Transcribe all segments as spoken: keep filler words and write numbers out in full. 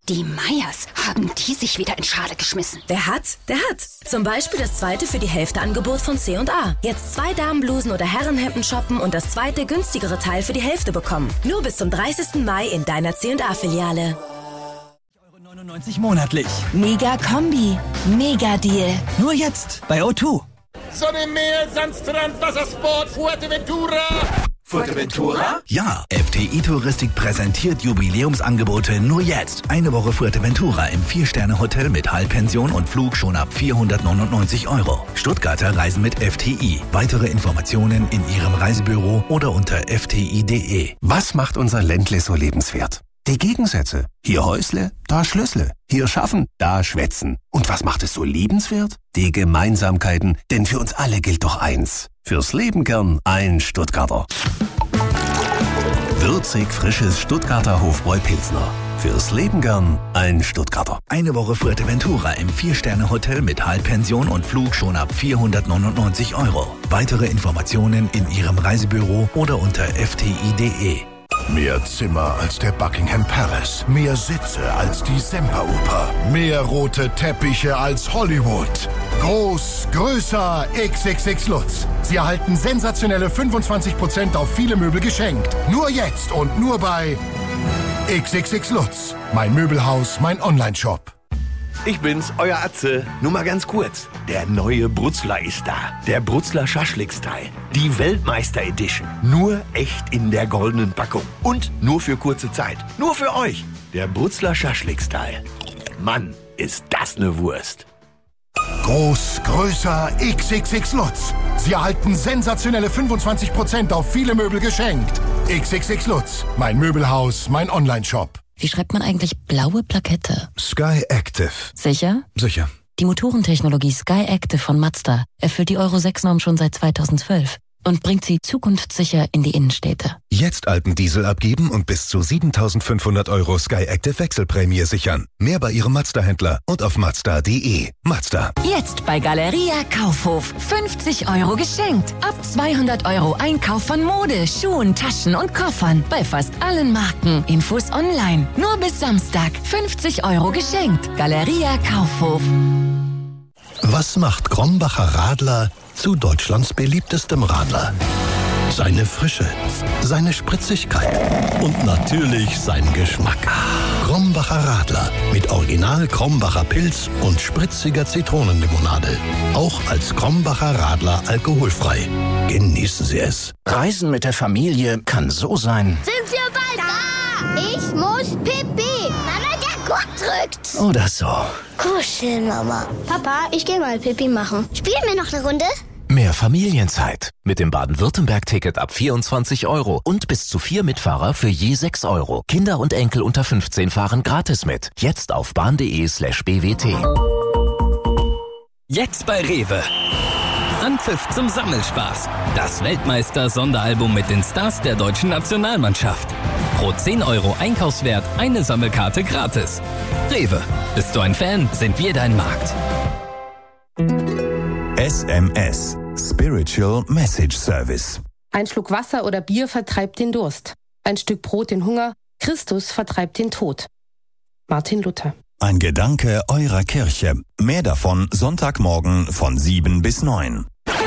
Die Meyers, haben die sich wieder in Schale geschmissen? Wer hat, der hat. Zum Beispiel das zweite für die Hälfte Angebot von C und A. Jetzt zwei Damenblusen oder Herrenhemden shoppen und das zweite günstigere Teil für die Hälfte bekommen. Nur bis zum dreißigsten Mai in deiner C und A-Filiale. neunundneunzig monatlich. Mega Kombi. Mega Deal. Nur jetzt bei O zwei. Sonne, Meer, Sandstrand, Wassersport, Fuerteventura. Fuerteventura? Ja, F T I Touristik präsentiert Jubiläumsangebote nur jetzt. Eine Woche Fuerteventura im vier Sterne Hotel mit Halbpension und Flug schon ab vierhundertneunundneunzig Euro. Stuttgarter reisen mit F T I. Weitere Informationen in Ihrem Reisebüro oder unter f t i punkt d e. Was macht unser Ländle so lebenswert? Die Gegensätze. Hier Häusle, da Schlössle. Hier schaffen, da schwätzen. Und was macht es so liebenswert? Die Gemeinsamkeiten. Denn für uns alle gilt doch eins. Fürs Leben gern ein Stuttgarter. Würzig frisches Stuttgarter Hofbräu-Pilsner. Fürs Leben gern ein Stuttgarter. Eine Woche Fuerteventura im vier Sterne Hotel mit Halbpension und Flug schon ab vierhundertneunundneunzig Euro. Weitere Informationen in Ihrem Reisebüro oder unter f t i punkt d e. Mehr Zimmer als der Buckingham Palace. Mehr Sitze als die Semperoper. Mehr rote Teppiche als Hollywood. Groß, größer, X X X Lutz. Sie erhalten sensationelle fünfundzwanzig Prozent auf viele Möbel geschenkt. Nur jetzt und nur bei X X X Lutz. Mein Möbelhaus, mein Online-Shop. Ich bin's, euer Atze. Nur mal ganz kurz. Der neue Brutzler ist da. Der Brutzler Schaschlik-Style. Die Weltmeister-Edition. Nur echt in der goldenen Packung. Und nur für kurze Zeit. Nur für euch. Der Brutzler Schaschlik-Style. Mann, ist das ne Wurst. Groß, größer, X X X Lutz. Sie erhalten sensationelle fünfundzwanzig Prozent auf viele Möbel geschenkt. X X X Lutz. Mein Möbelhaus, mein Online-Shop. Wie schreibt man eigentlich blaue Plakette? Sky Active. Sicher? Sicher. Die Motorentechnologie Sky Active von Mazda erfüllt die Euro sechs Norm schon seit zweitausendzwölf und bringt sie zukunftssicher in die Innenstädte. Jetzt Alpendiesel abgeben und bis zu siebentausendfünfhundert Euro Sky Active Wechselprämie sichern. Mehr bei Ihrem Mazda-Händler und auf mazda punkt de. Mazda. Jetzt bei Galeria Kaufhof. fünfzig Euro geschenkt. Ab zweihundert Euro Einkauf von Mode, Schuhen, Taschen und Koffern. Bei fast allen Marken. Infos online. Nur bis Samstag. fünfzig Euro geschenkt. Galeria Kaufhof. Was macht Krombacher Radler zu Deutschlands beliebtestem Radler? Seine Frische, seine Spritzigkeit und natürlich sein Geschmack. Krombacher Radler mit Original Krombacher Pilz und spritziger Zitronenlimonade. Auch als Krombacher Radler alkoholfrei. Genießen Sie es. Reisen mit der Familie kann so sein. Sind wir bald da? Ich muss pipi. Mama, der Gurt drückt. Oder so. Kuscheln, Mama. Papa, ich gehe mal pipi machen. Spielen wir noch eine Runde? Mehr Familienzeit. Mit dem Baden-Württemberg-Ticket ab vierundzwanzig Euro und bis zu vier Mitfahrer für je sechs Euro. Kinder und Enkel unter fünfzehn fahren gratis mit. Jetzt auf bahn.de slash bwt. Jetzt bei Rewe. Anpfiff zum Sammelspaß. Das Weltmeister-Sonderalbum mit den Stars der deutschen Nationalmannschaft. Pro zehn Euro Einkaufswert eine Sammelkarte gratis. Rewe. Bist du ein Fan, sind wir dein Markt. S M S. Spiritual Message Service. Ein Schluck Wasser oder Bier vertreibt den Durst. Ein Stück Brot den Hunger. Christus vertreibt den Tod. Martin Luther. Ein Gedanke eurer Kirche. Mehr davon Sonntagmorgen von sieben bis neun.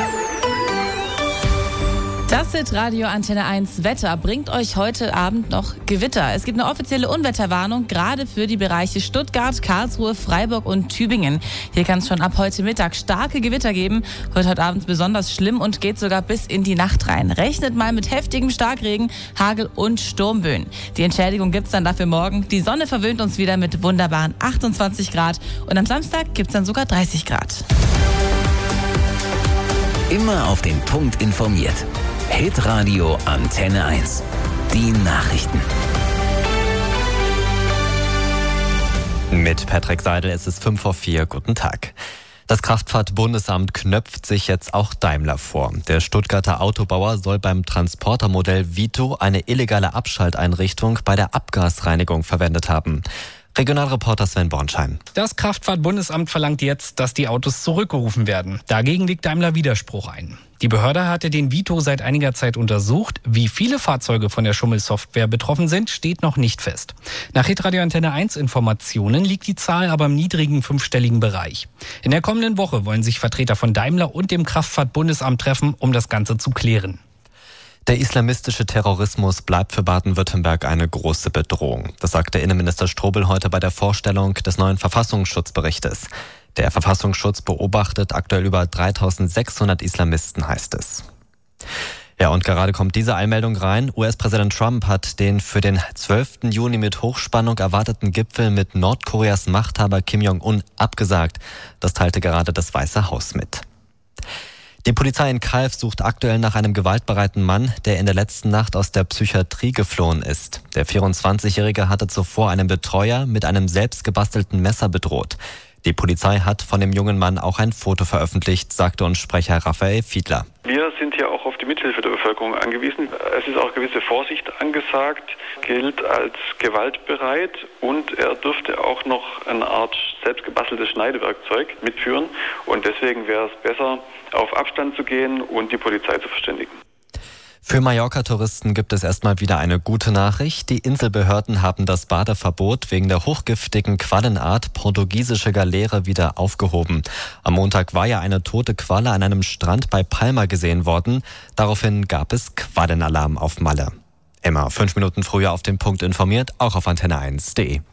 Das ist Radio Antenne eins Wetter. Bringt euch heute Abend noch Gewitter. Es gibt eine offizielle Unwetterwarnung, gerade für die Bereiche Stuttgart, Karlsruhe, Freiburg und Tübingen. Hier kann es schon ab heute Mittag starke Gewitter geben. Wird heute Abend besonders schlimm und geht sogar bis in die Nacht rein. Rechnet mal mit heftigem Starkregen, Hagel und Sturmböen. Die Entschädigung gibt's dann dafür morgen. Die Sonne verwöhnt uns wieder mit wunderbaren achtundzwanzig Grad. Und am Samstag gibt's dann sogar dreißig Grad. Immer auf den Punkt informiert. Hitradio Antenne eins. Die Nachrichten. Mit Patrick Seidel, es ist fünf vor vier. Guten Tag. Das Kraftfahrt-Bundesamt knöpft sich jetzt auch Daimler vor. Der Stuttgarter Autobauer soll beim Transportermodell Vito eine illegale Abschalteinrichtung bei der Abgasreinigung verwendet haben. Regionalreporter Sven Bornschein. Das Kraftfahrtbundesamt verlangt jetzt, dass die Autos zurückgerufen werden. Dagegen legt Daimler Widerspruch ein. Die Behörde hatte den Vito seit einiger Zeit untersucht. Wie viele Fahrzeuge von der Schummelsoftware betroffen sind, steht noch nicht fest. Nach Hitradio Antenne eins Informationen liegt die Zahl aber im niedrigen fünfstelligen Bereich. In der kommenden Woche wollen sich Vertreter von Daimler und dem Kraftfahrtbundesamt treffen, um das Ganze zu klären. Der islamistische Terrorismus bleibt für Baden-Württemberg eine große Bedrohung. Das sagte Innenminister Strobel heute bei der Vorstellung des neuen Verfassungsschutzberichtes. Der Verfassungsschutz beobachtet aktuell über dreitausendsechshundert Islamisten, heißt es. Ja, und gerade kommt diese Einmeldung rein. U S-Präsident Trump hat den für den zwölften Juni mit Hochspannung erwarteten Gipfel mit Nordkoreas Machthaber Kim Jong-un abgesagt. Das teilte gerade das Weiße Haus mit. Die Polizei in Calw sucht aktuell nach einem gewaltbereiten Mann, der in der letzten Nacht aus der Psychiatrie geflohen ist. Der vierundzwanzigjährige hatte zuvor einen Betreuer mit einem selbst gebastelten Messer bedroht. Die Polizei hat von dem jungen Mann auch ein Foto veröffentlicht, sagte uns Sprecher Raphael Fiedler. Wir sind hier auch auf die Mithilfe der Bevölkerung angewiesen. Es ist auch gewisse Vorsicht angesagt, gilt als gewaltbereit und er dürfte auch noch eine Art selbstgebasteltes Schneidewerkzeug mitführen. Und deswegen wäre es besser, auf Abstand zu gehen und die Polizei zu verständigen. Für Mallorca-Touristen gibt es erstmal wieder eine gute Nachricht. Die Inselbehörden haben das Badeverbot wegen der hochgiftigen Quallenart portugiesische Galeere wieder aufgehoben. Am Montag war ja eine tote Qualle an einem Strand bei Palma gesehen worden. Daraufhin gab es Quallenalarm auf Malle. Immer fünf Minuten früher auf den Punkt informiert, auch auf antenne eins punkt de.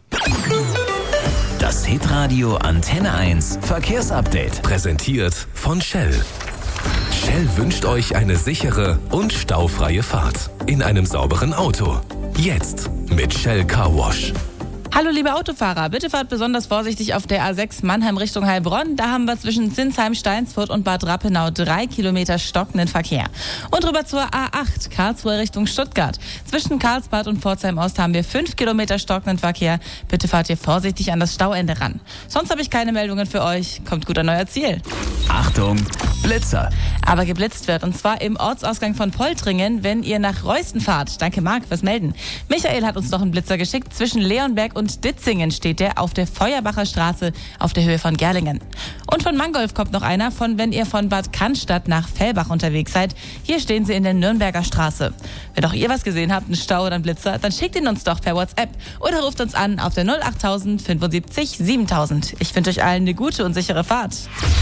Das Hitradio Antenne eins Verkehrsupdate. Präsentiert von Shell. Shell wünscht euch eine sichere und staufreie Fahrt in einem sauberen Auto. Jetzt mit Shell Car Wash. Hallo liebe Autofahrer, bitte fahrt besonders vorsichtig auf der A sechs Mannheim Richtung Heilbronn. Da haben wir zwischen Zinsheim, Steinsfurt und Bad Rappenau drei Kilometer stockenden Verkehr. Und rüber zur A acht, Karlsruhe Richtung Stuttgart. Zwischen Karlsbad und Pforzheim Ost haben wir fünf Kilometer stockenden Verkehr. Bitte fahrt ihr vorsichtig an das Stauende ran. Sonst habe ich keine Meldungen für euch. Kommt gut an euer Ziel. Achtung, Blitzer. Aber geblitzt wird, und zwar im Ortsausgang von Poltringen, wenn ihr nach Reusten fahrt. Danke Marc fürs Melden. Michael hat uns noch einen Blitzer geschickt. Zwischen Leonberg und Und Ditzingen steht der auf der Feuerbacher Straße auf der Höhe von Gerlingen. Und von Mangolf kommt noch einer, von wenn ihr von Bad Cannstatt nach Fellbach unterwegs seid. Hier stehen sie in der Nürnberger Straße. Wenn auch ihr was gesehen habt, einen Stau oder einen Blitzer, dann schickt ihn uns doch per WhatsApp oder ruft uns an auf der null achttausend fünfundsiebzig siebentausend. Ich wünsche euch allen eine gute und sichere Fahrt.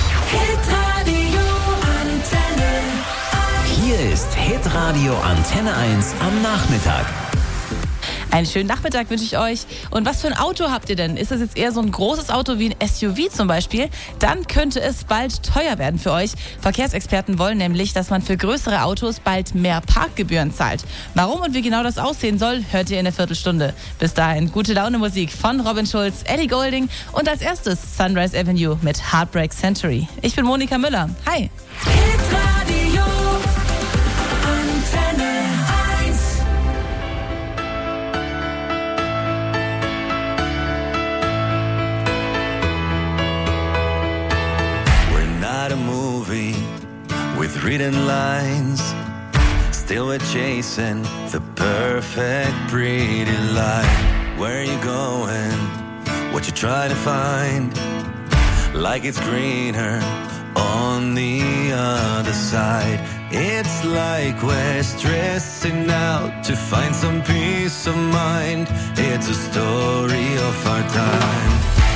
Hier ist Hitradio Antenne eins am Nachmittag. Einen schönen Nachmittag wünsche ich euch. Und was für ein Auto habt ihr denn? Ist das jetzt eher so ein großes Auto wie ein S U V zum Beispiel? Dann könnte es bald teuer werden für euch. Verkehrsexperten wollen nämlich, dass man für größere Autos bald mehr Parkgebühren zahlt. Warum und wie genau das aussehen soll, hört ihr in der Viertelstunde. Bis dahin gute Laune Musik von Robin Schulz, Ellie Goulding und als erstes Sunrise Avenue mit Heartbreak Century. Ich bin Monika Müller. Hi. Hitradio Antenne eins. Not a movie with written lines. Still we're chasing the perfect pretty life. Where are you going? What you trying to find? Like it's greener on the other side. It's like we're stressing out to find some peace of mind. It's a story of our time.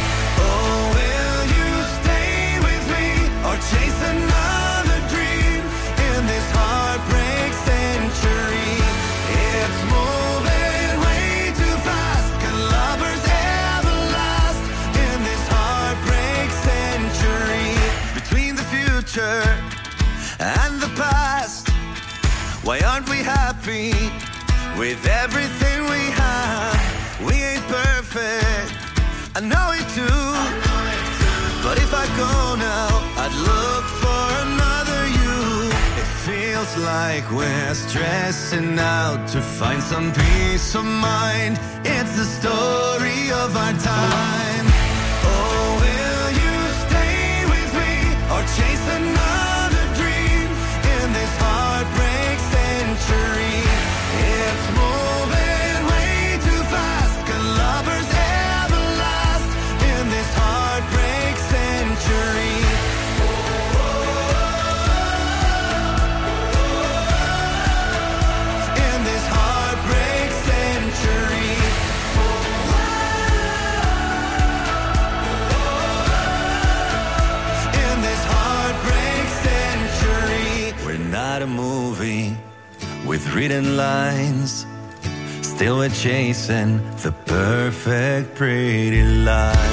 Chase another dream in this heartbreak century. It's moving way too fast. Can lovers ever last in this heartbreak century? Between the future and the past, why aren't we happy with everything we have? We ain't perfect, I know it too. But if I go now, I'd look for another you. It feels like we're stressing out to find some peace of mind. It's the story of our time. Oh, will you stay with me or chase another dream in this heartbreak century? It's moving way too fast. Can lovers ever last? not a movie with written lines. Still we're chasing the perfect pretty life.